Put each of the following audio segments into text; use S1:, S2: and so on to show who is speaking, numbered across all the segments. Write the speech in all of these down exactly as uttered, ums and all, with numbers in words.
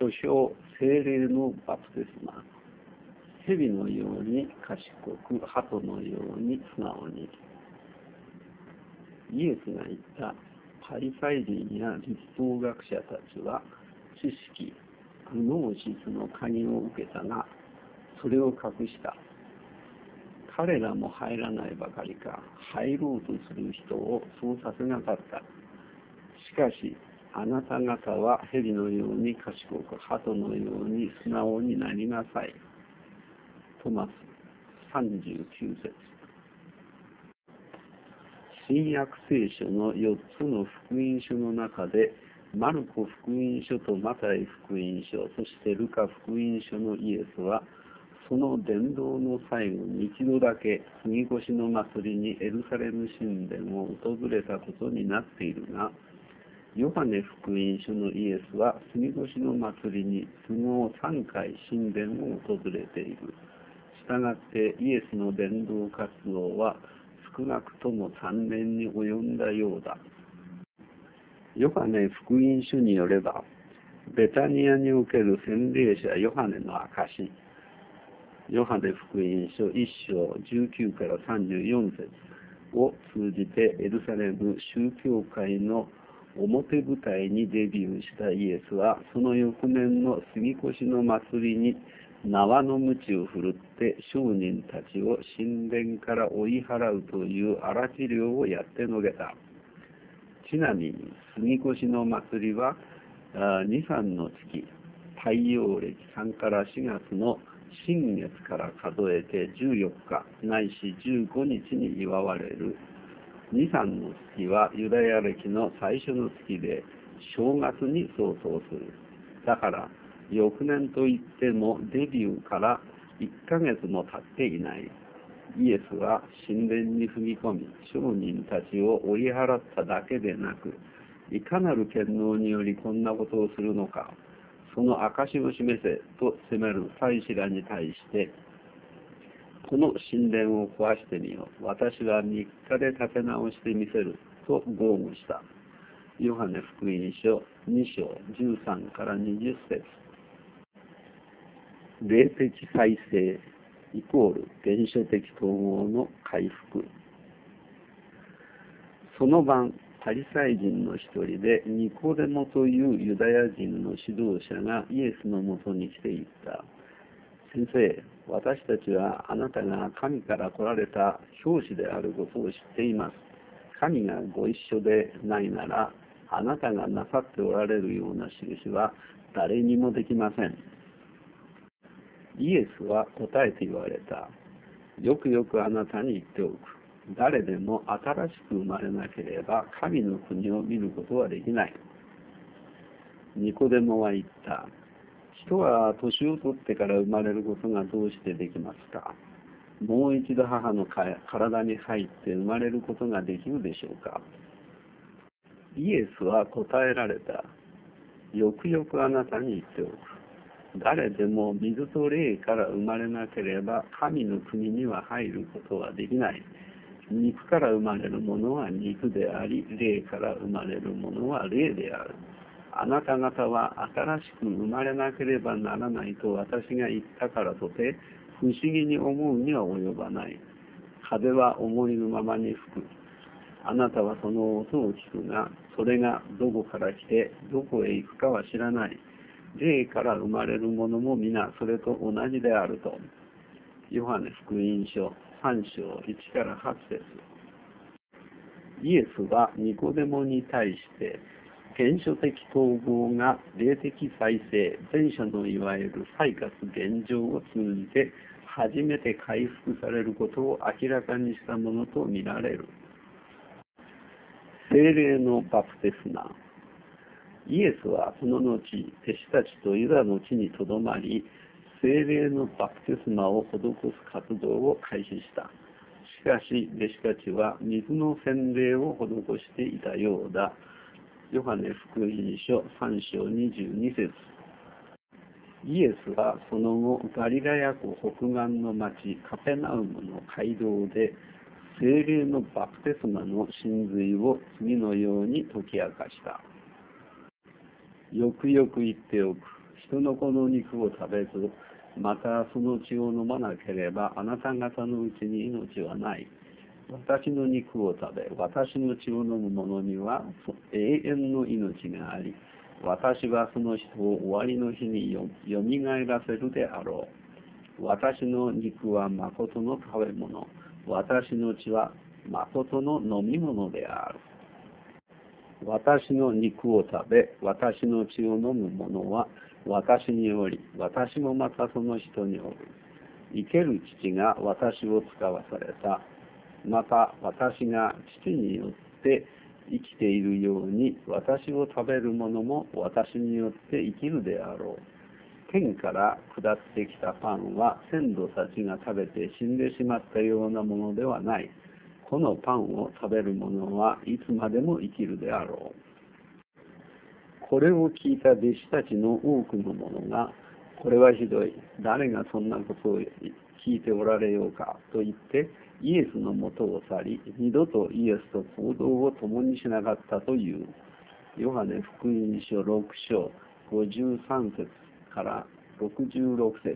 S1: 書称聖霊のバプテスマ。蛇のように賢く、鳩のように素直に。イエスが言った。パリサイ人や律法学者たちは知識、グノーシスの鍵を受けたが、それを隠した。彼らも入らないばかりか、入ろうとする人をそうさせなかった。しかし、あなた方は蛇のように賢く、鳩のように素直になりなさい。トマスさんじゅうきゅう節。新約聖書のよっつの福音書の中で、マルコ福音書とマタイ福音書、そしてルカ福音書のイエスは、その伝道の最後に一度だけ杉越の祭りにエルサレム神殿を訪れたことになっているが、ヨハネ福音書のイエスは杉越の祭りに都合さんかい神殿を訪れている。したがってイエスの伝道活動は少なくともさんねんに及んだようだ。ヨハネ福音書によれば、ベタニアにおける洗礼者ヨハネの証、ヨハネ福音書いっ章じゅうきゅうからさんじゅうよん節を通じてエルサレム宗教界の表舞台にデビューしたイエスは、その翌年の杉越の祭りに縄の鞭を振るって商人たちを神殿から追い払うという荒治療をやってのけた。ちなみに杉越の祭りはに、さんの月、太陽暦さんからしがつの新月から数えてじゅうよっかないしじゅうごにちに祝われる。に、さんの月はユダヤ暦の最初の月で正月に相当する。だから翌年といってもデビューからいっかげつも経っていない。イエスは神殿に踏み込み、商人たちを追い払っただけでなく、いかなる権能によりこんなことをするのか、その証を示せと責める祭司らに対して、この神殿を壊してみよう。私はみっかで建て直してみせると豪語した。ヨハネ福音書に章じゅうさんからにじゅっ節。霊的再生イコール原初的統合の回復。その晩、パリサイ人の一人でニコデモというユダヤ人の指導者がイエスのもとに来て言った。先生、私たちはあなたが神から来られた教師であることを知っています。神がご一緒でないなら、あなたがなさっておられるような印は誰にもできません。イエスは答えて言われた。よくよくあなたに言っておく。誰でも新しく生まれなければ神の国を見ることはできない。ニコデモは言った。人は年を取ってから生まれることがどうしてできますか。もう一度母の体に入って生まれることができるでしょうか。イエスは答えられた。よくよくあなたに言っておく。誰でも水と霊から生まれなければ神の国には入ることはできない。肉から生まれるものは肉であり、霊から生まれるものは霊である。あなた方は新しく生まれなければならないと私が言ったからとて、不思議に思うには及ばない。風は思いのままに吹く。あなたはその音を聞くが、それがどこから来てどこへ行くかは知らない。霊から生まれるものも皆それと同じであると。ヨハネ福音書さん章いちからはち節。イエスはニコデモに対して、原初的統合が霊的再生、前者のいわゆる再活現状を通じて初めて回復されることを明らかにしたものとみられる。聖霊のバプテスマ。イエスはその後、弟子たちとユダの地にとどまり、聖霊のバプテスマを施す活動を開始した。しかし、弟子たちは水の洗礼を施していたようだ。ヨハネ福音書さん章にじゅうに節。イエスはその後、ガリラヤ湖北岸の町カペナウムの街道で、聖霊のバプテスマの神髄を次のように説き明かした。よくよく言っておく。 人の子の肉を食べず、またその血を飲まなければ、あなた方のうちに命はない。私の肉を食べ、私の血を飲む者には永遠の命があり、私はその人を終わりの日によよみがえらせるであろう。私の肉は誠の食べ物、私の血は誠の飲み物である。私の肉を食べ、私の血を飲む者は私により、私もまたその人におる。生ける父が私を使わされた。また私が父によって生きているように、私を食べる者も私によって生きるであろう。天から下ってきたパンは先祖たちが食べて死んでしまったようなものではない。このパンを食べる者はいつまでも生きるであろう。これを聞いた弟子たちの多くの者が、これはひどい。誰がそんなことを聞いておられようかと言って、イエスのもとを去り、二度とイエスと行動を共にしなかったという。ヨハネ福音書ろく章ごじゅうさん節からろくじゅうろく節。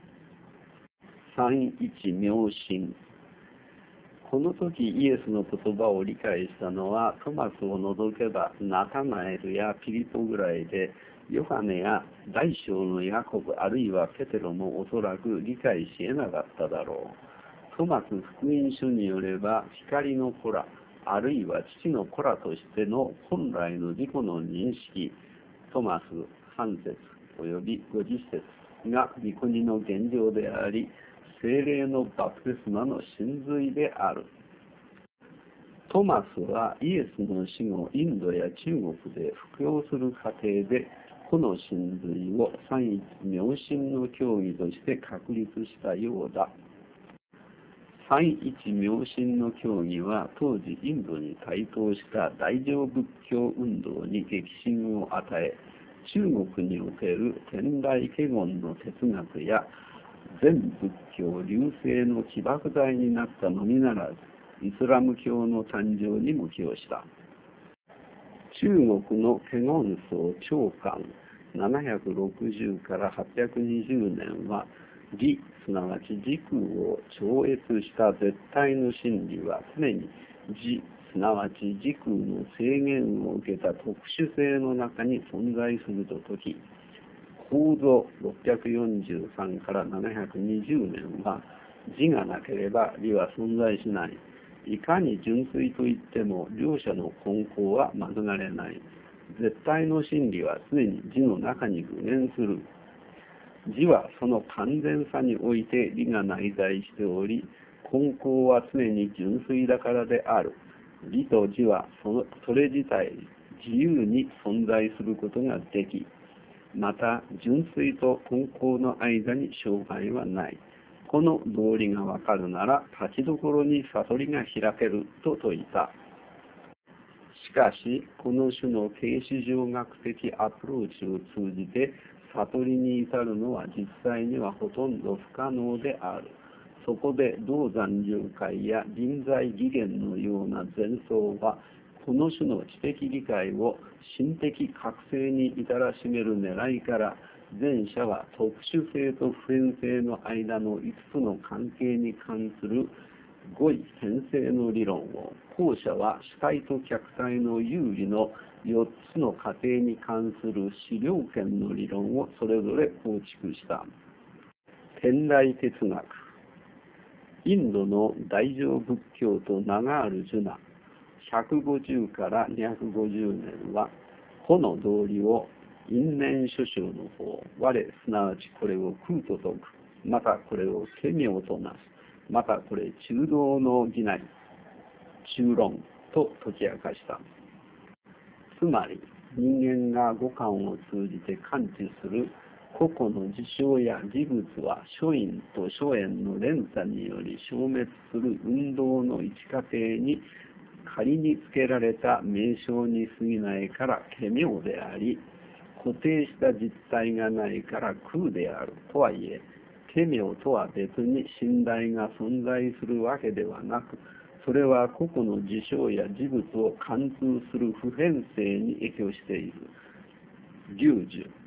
S1: 三一妙心。この時イエスの言葉を理解したのは、トマスを除けばナタナエルやピリポぐらいで、ヨハネや大小のヤコブあるいはペテロもおそらく理解し得なかっただろう。トマス福音書によれば、光の子ら、あるいは父の子らとしての本来の自己の認識、トマスさん節およびごじゅっ節が御国の現状であり、聖霊のバプテスマの真髄である。トマスはイエスの死後、インドや中国で布教する過程で、この真髄を三一妙心の教義として確立したようだ。三一妙心の教義は当時インドに台頭した大乗仏教運動に激震を与え、中国における天台華厳の哲学や全仏教流星の起爆剤になったのみならず、イスラム教の誕生にも寄与した。中国の華厳僧長官ななひゃくろくじゅうからはっぴゃくにじゅうねんは、理、すなわち時空を超越した絶対の真理は常に時、すなわち時空の制限を受けた特殊性の中に存在すると説き、法蔵ろっぴゃくよんじゅうさんからななひゃくにじゅうねんは、字がなければ理は存在しない。いかに純粋といっても両者の根高は免れない。絶対の真理は常に字の中に具現する。字はその完全さにおいて理が内在しており、根高は常に純粋だからである。理と字はそのそれ自体自由に存在することができ、また純粋と根高の間に障害はない。この道理がわかるなら、立ちどころに悟りが開けると説いた。しかし、この種の形式上学的アプローチを通じて悟りに至るのは実際にはほとんど不可能である。そこで銅山流会や臨在義言のような前奏は、この種の知的理解を心的覚醒に至らしめる狙いから、前者は特殊性と普遍性の間のいつつの関係に関する語彙変性の理論を、後者は主体と客体の有利のよっつの過程に関する資料権の理論をそれぞれ構築した。天台哲学。インドの大乗仏教と名があるジュナ、ひゃくごじゅうからにひゃくごじゅうねんは、この道理を因縁諸章の方、我、すなわちこれを空と説く、またこれを奇妙となす、またこれ中道の義なり、中論と解き明かした。つまり、人間が五感を通じて感知する個々の事象や事物は諸因と諸縁の連鎖により消滅する運動の一過程に仮につけられた名称に過ぎないから奇妙であり、固定した実体がないから空であるとはいえ、奇妙とは別に信頼が存在するわけではなく、それは個々の事象や事物を貫通する普遍性に影響している。龍樹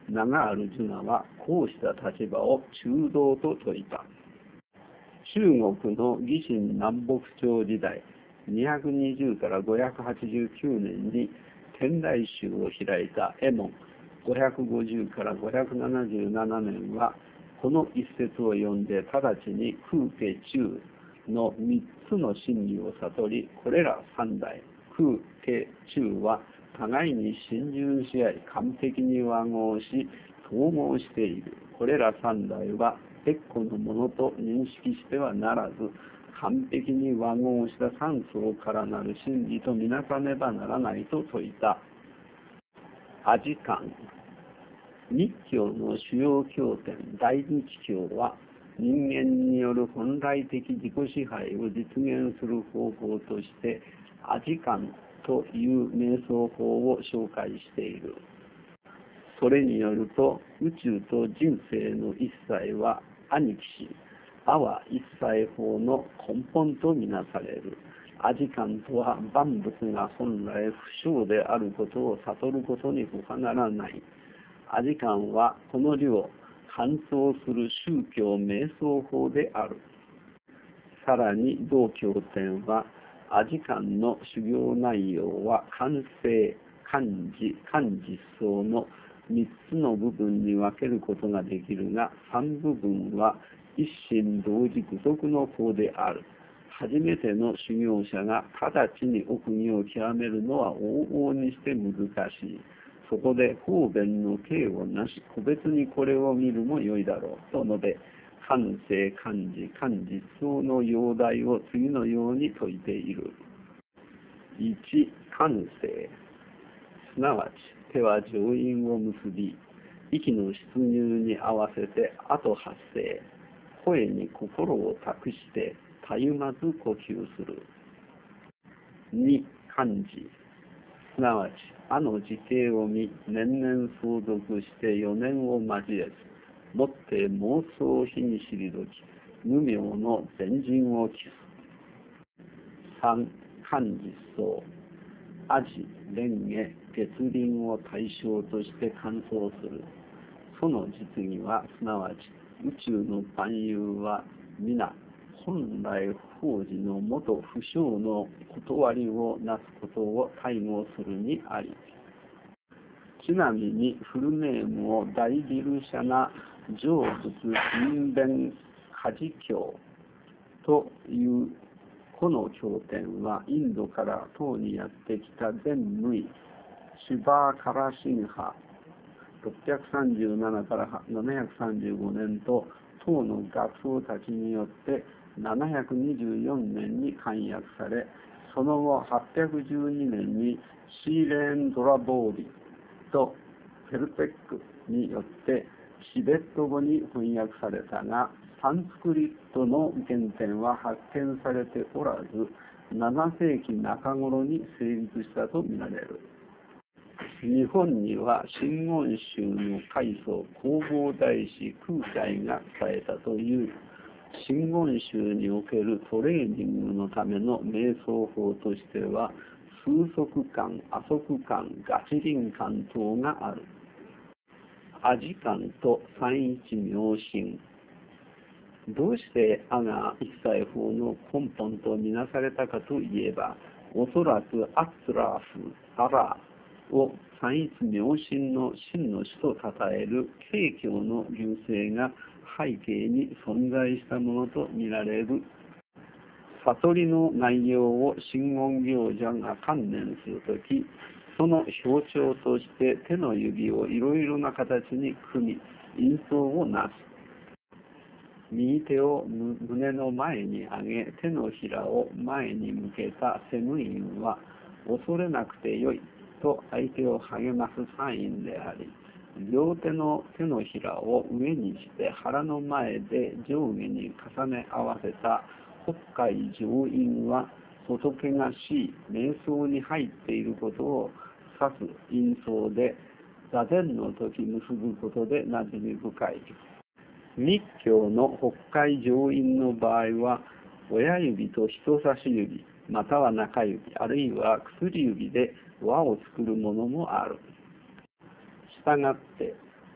S1: 名があるジュナはこうした立場を中道と説いた。中国の魏晋南北朝時代にひゃくにじゅうからごひゃくはちじゅうきゅうねんに天台宗を開いた右衛門ごひゃくごじゅうからごひゃくななじゅうななねんはこの一節を読んで直ちに空家中のみっつの真理を悟り、これら三代空家中は互いに信順し合い完璧に和合し統合している。これら三代は別個のものと認識してはならず、完璧に和合した三層からなる真理とみなさねばならないと説いた。阿字観。密教の主要経典大日教は、人間による本来的自己支配を実現する方法として、阿字観という瞑想法を紹介している。それによると、宇宙と人生の一切は阿に帰し、阿は一切法の根本とみなされる。阿字観とは万物が本来不詳であることを悟ることに他ならない。阿字観はこの理を完走する宗教瞑想法である。さらに同経典は、阿字観の修行内容は完成、漢字、漢実相のみっつの部分に分けることができるが、さん部分は一心同時具足の法である。初めての修行者が直ちに奥義を極めるのは往々にして難しい。そこで方便の形をなし、個別にこれを見るもよいだろうと述べ、完成、漢字、漢実相の要題を次のように説いている。いち、完成。すなわち、手は上陰を結び、息の出入に合わせて後発声、声に心を託してたゆまず呼吸する。に、漢字。すなわち、阿の時系を見、年々相続してよねんを交えず、もって妄想日に退き、無明の前陣を期す。三、漢実相。阿字、蓮華、月輪を対象として観想する。その実義は、すなわち、宇宙の万有は皆、本来不法事の元不詳の断りをなすことを対応するにあり。ちなみに、フルネームを大ギルシャナ成仏人弁家事教というこの経典は、インドから唐にやってきた全無意、シュバーカラシンハ、ろっぴゃくさんじゅうななからななひゃくさんじゅうごねんと、唐の学僧たちによってななひゃくにじゅうよねんに漢訳され、その後はっぴゃくじゅうにねんにシーレーン・ドラボーリとフェルペックによってチベット語に翻訳されたが、サンスクリットの原典は発見されておらず、ななせいきなか頃に成立したとみられる。日本には真言宗の開祖弘法大師空海が伝えたという真言宗におけるトレーニングのための瞑想法としては、数息観、阿息観、ガチ輪観等がある。阿字観と三一妙心。どうして阿が一切法の根本とみなされたかといえば、おそらくアッツラーフ、アラーを三一妙心の真の師と称える景教の流星が背景に存在したものとみられる。悟りの内容を真言行者が観念するとき、その象徴として手の指をいろいろな形に組み、印象をなす。右手を胸の前に上げ、手のひらを前に向けたセムインは、恐れなくてよいと相手を励ますサインであり、両手の手のひらを上にして腹の前で上下に重ね合わせた北海上院は、仏がし、瞑想に入っていることを指す印象で、座禅の時結ぶことで馴染み深い。密教の北海上院の場合は、親指と人差し指、または中指、あるいは薬指で輪を作るものもある。したがって、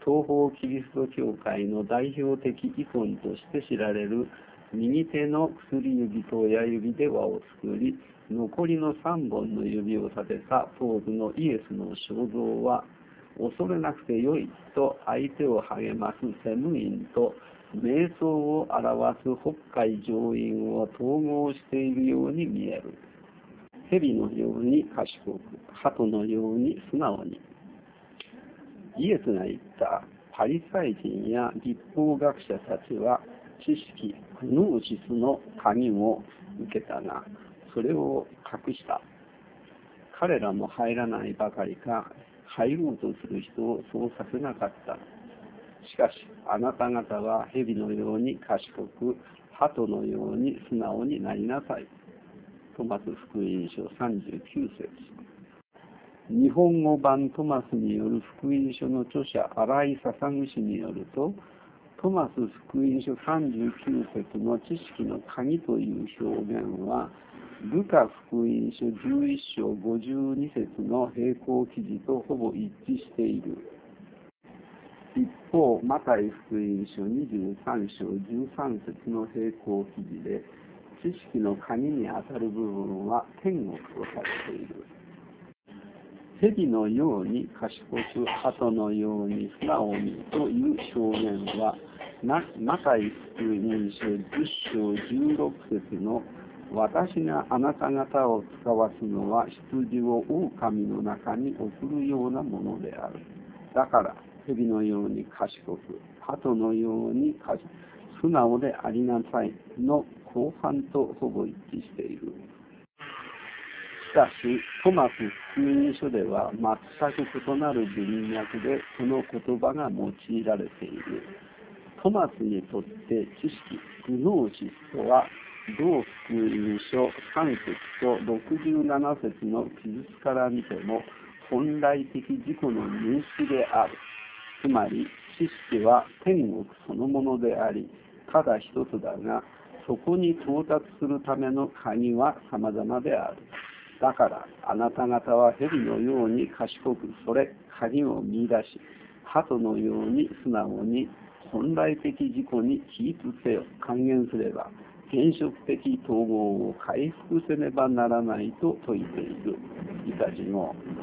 S1: 東方キリスト教会の代表的イコンとして知られる右手の薬指と親指で輪を作り、残りのさんぼんの指を立てたポーズのイエスの肖像は、恐れなくてよいと相手を励ますセムインと瞑想を表す北海上院を統合しているように見える。蛇のように賢く、鳩のように素直に。イエスが言った。パリサイ人や立法学者たちは知識、グノーシスの鍵を受けたが、それを隠した。彼らも入らないばかりか、入ろうとする人をそうさせなかった。しかし、あなた方は蛇のように賢く、鳩のように素直になりなさい。トマス福音書さんじゅうきゅう節。日本語版トマスによる福音書の著者、新井笹具氏によると、トマス福音書さんじゅうきゅう節の知識の鍵という表現は、ルカ福音書じゅういっ章ごじゅうに節の並行記事とほぼ一致している。一方、マタイ福音書にじゅうさん章じゅうさん節の並行記事で、知識の鍵にあたる部分は天国とされている。蛇のように賢く、鳩のように素直にという表現は、マタイ福音書じゅっ章じゅうろく節の私があなた方を使わすのは羊を狼の中に送るようなものである。だから蛇のように賢く、鳩のように素直でありなさいの後半とほぼ一致している。しかし、トマス福音書では全く異なる文脈でその言葉が用いられている。トマスにとって知識、グノーシスとは、同福音書さん節とろくじゅうなな節の記述から見ても、本来的自己の認識である。つまり、知識は天国そのものであり、ただ一つだが、そこに到達するための鍵は様々である。だから、あなた方は蛇のように賢く、それ、鍵を見出し、鳩のように素直に、本来的自己に起立せよ、還元すれば、原色的統合を回復せねばならないと説いている。以下次号。